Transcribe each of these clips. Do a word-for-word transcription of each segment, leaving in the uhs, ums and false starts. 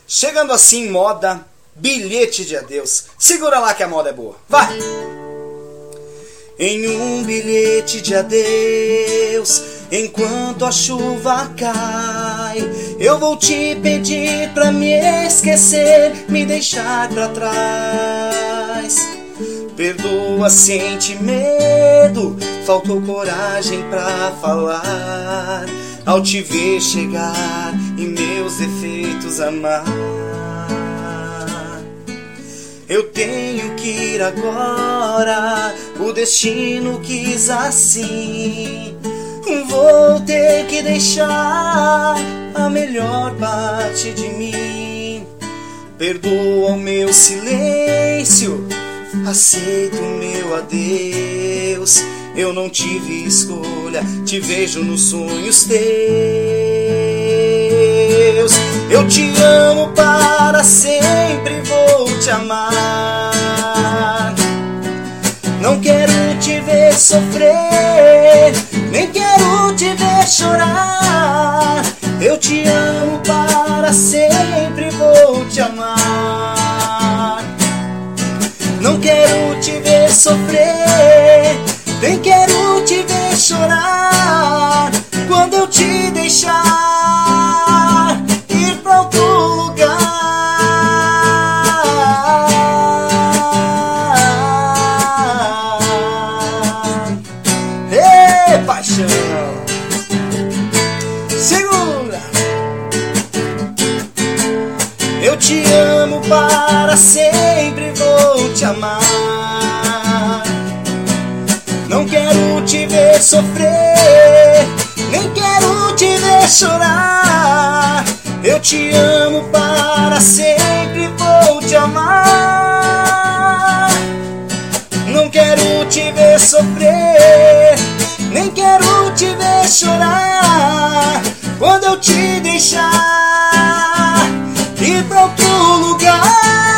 Chegando assim, moda, bilhete de adeus. Segura lá que a moda é boa. Vai! Em um bilhete de adeus, enquanto a chuva cai, eu vou te pedir pra me esquecer, me deixar pra trás. Perdoa, sente medo, faltou coragem pra falar, ao te ver chegar e meus defeitos amar. Eu tenho que ir agora, o destino quis assim. Vou ter que deixar a melhor parte de mim. Perdoa o meu silêncio, aceito o meu adeus. Eu não tive escolha, te vejo nos sonhos teus. Eu te amo para sempre, vou te amar. Não quero te ver sofrer, nem quero te ver chorar. Eu te amo para sempre, vou te amar. Não quero te ver sofrer, nem quero te ver chorar. Quando eu te deixar ir pra outro lugar. Ê, paixão, segura. Eu te amo para sempre, vou te amar. Não quero te ver sofrer, nem quero te ver chorar. Eu te amo para sempre, vou te amar. Não quero te ver sofrer, nem quero te ver chorar. Quando eu te deixar ir pra outro lugar.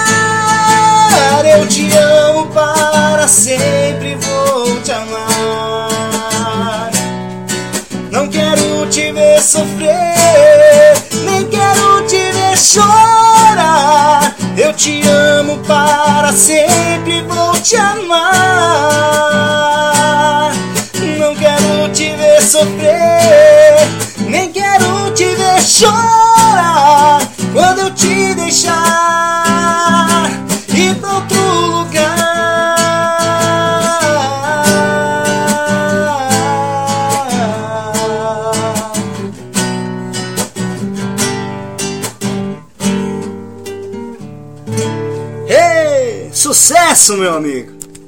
Eu te amo para sempre, vou te amar. Não quero te ver sofrer, nem quero te ver chorar. Eu te amo para sempre, vou te amar. Não quero te ver sofrer, nem quero te ver chorar. Quando eu te deixar ir pra outro lugar. Ei, sucesso, meu amigo!